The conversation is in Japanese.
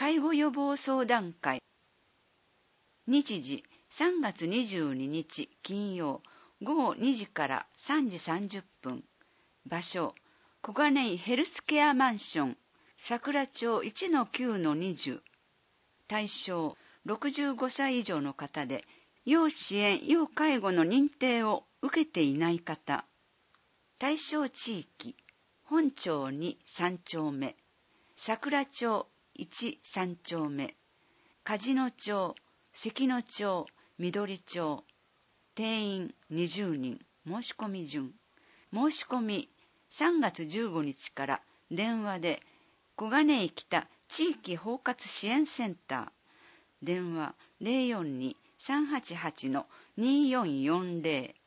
介護予防相談会。日時3月22日金曜午後2時から3時30分。場所、小金井ヘルスケアマンション、桜町 1-9-20。対象、65歳以上の方で、要支援・要介護の認定を受けていない方。対象地域、本町2、3丁目、桜町1、3丁目、梶野町、関野町、緑町。定員20人。申し込み順。申し込み3月15日から電話で小金井北地域包括支援センター。電話 042-388-2440